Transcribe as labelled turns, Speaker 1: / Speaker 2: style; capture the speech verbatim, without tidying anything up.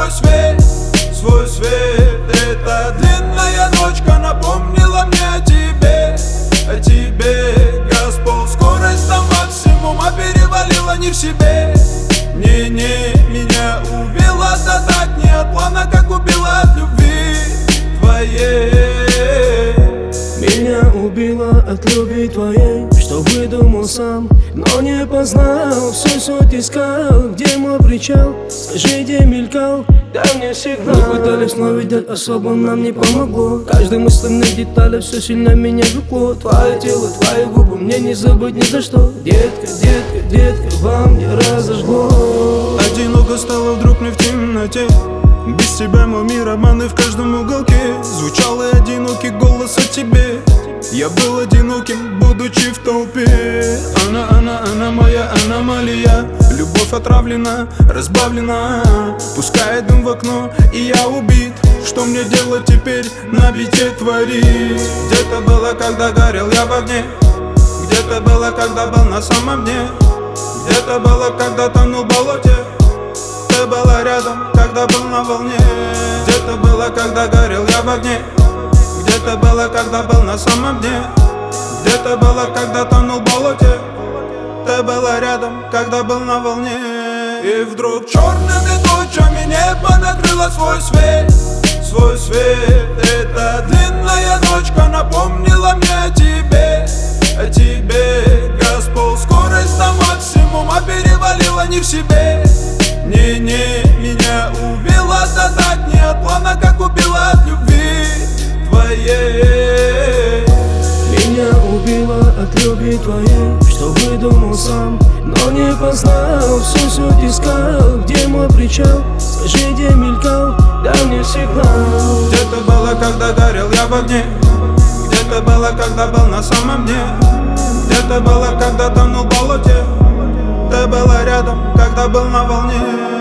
Speaker 1: свой свет, свой свет. Эта длинная ночка напомнила мне о тебе, о тебе. Господь, скорость на максимум, а перевалила не в себе. Не-не, меня убила, да так не от плана, как убила от любви твоей.
Speaker 2: Меня убило от любви твоей, что выдумал сам, но не познал. Всю суть искал, где мой причал, скажи, где мелькал, дай мне сигнал. Мы пытались, но видеть особо нам не помогло. Каждой мысленной детали все сильно меня жукло. Твое тело, твои губы, мне не забыть ни за что. Детка, детка, детка, во мне разожгло.
Speaker 1: Одиноко стало вдруг мне в темноте. Без тебя мой мир обманы в каждом уголке. Звучал и одинокий голос о тебе. Я был одиноким, будучи в толпе. Она, она, она моя аномалия. Любовь отравлена, разбавлена. Пускает дым в окно, и я убит. Что мне делать теперь, на бите творить? Где-то было, когда горел я в огне. Где-то было, когда был на самом дне. Где-то было, когда тонул в болоте. Ты была рядом, когда был на волне. Где-то было, когда горел я в огне. Где-то было, когда был на самом дне. Где-то было, когда тонул в болоте. Ты была рядом, когда был на волне. И вдруг черными тучами небо накрыло свой свет, свой свет. Эта длинная ночка напомнила мне о тебе, о тебе. Господь, скорость на максимум, а перевалила не в себе. Не-не, меня убила, да так не от плана, как убила от любви твоей.
Speaker 2: Меня убило от любви твоей, что выдумал сам, но не познал. Всю суть искал, где мой причал, скажи, где мелькал, дай мне сигнал.
Speaker 1: Где-то было, когда горел я в огне. Где-то было, когда был на самом дне. Где-то было, когда тонул в болоте. Ты была рядом, когда был на волне.